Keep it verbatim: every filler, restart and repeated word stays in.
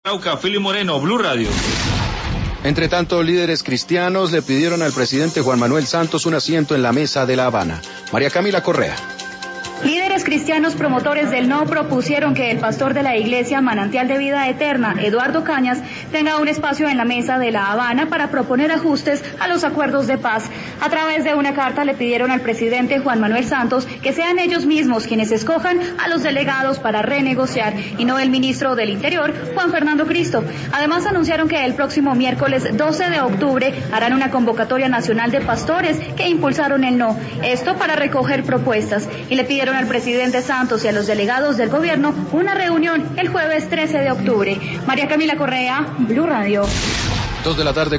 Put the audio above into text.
Arauca, Fili Moreno, Blue Radio. Entre tanto, líderes cristianos le pidieron al presidente Juan Manuel Santos un asiento en la mesa de La Habana. María Camila Correa. Líderes cristianos promotores del no propusieron que el pastor de la iglesia Manantial de Vida Eterna, Eduardo Cañas, tenga un espacio en la mesa de La Habana para proponer ajustes a los acuerdos de paz. A través de una carta le pidieron al presidente Juan Manuel Santos que sean ellos mismos quienes escojan a los delegados para renegociar y no el ministro del Interior, Juan Fernando Cristo. Además anunciaron que el próximo miércoles doce de octubre harán una convocatoria nacional de pastores que impulsaron el no, esto para recoger propuestas, y le pidieron al presidente Santos y a los delegados del gobierno una reunión el jueves trece de octubre. María Camila Correa, Blue Radio. Dos de la tarde.